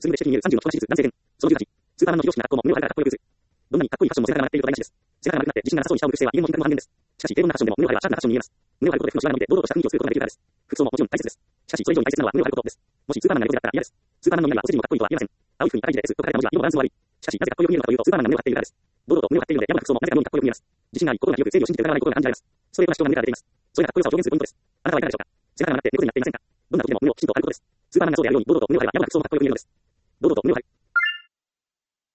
数名で指摘に見える30の着手術、男性伝。その18、スーパーマンの非常識な学校も胸を張るからかっこよく映る。どんなにかっこいいファッションも背中が曲がっていると台無しです。背中が丸くなって自信がなさそうに下を向く姿勢は威厳も品格も反面です。しかし、平凡なファッションでも胸を張ればシャープなファッションに見えます。胸を張ることで服のシワが伸びて堂々とした雰囲気を作ることができるからです。服装ももちろん大切です。しかし、それ以上に大切なのは胸を張ることです。もしスーパーマンが猫背だったら嫌です。スーパーマンの胸にはお世辞にもかっこいいとは言えません。青い服に赤い字で S と書かれた文字は色のバランスも悪い。しかし、なぜかっこよく見えるのかというと、スーパーマンが胸を張っているからです。堂々と胸を張っているので、山な服装もなぜか妙にかっこよく見えます。自信があり、心が広く正義を信じて疑わない心が感じられます。ストレートな主張が胸から出ています。それがかっこよさを表現するポイントです。あなたはいかがでしょうか。背中が曲がって猫背になっていませんか。どんな時でも胸をきちんと張ることです。スーパーマンがそうであるように堂々と胸を張れば山な服装もかっこよく見えるのです。堂々と胸を張る。